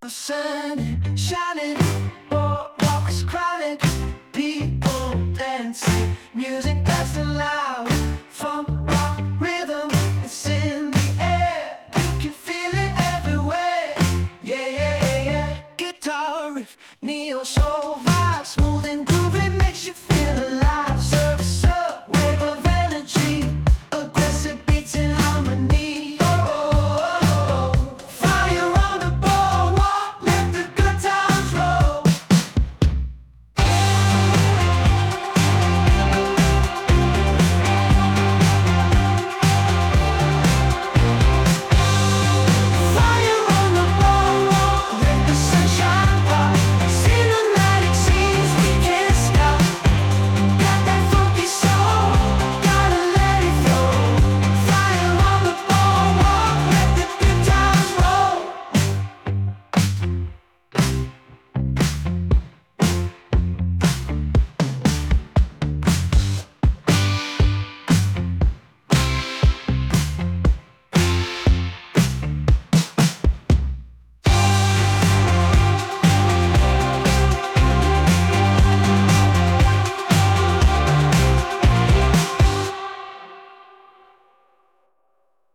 The sun shining, boardwalks crowded, people dancing, music blasting loud, funk, rock, rhythm, it's in the air. You can feel it everywhere. Yeah, yeah, yeah, yeah. Guitar riff, neo soul.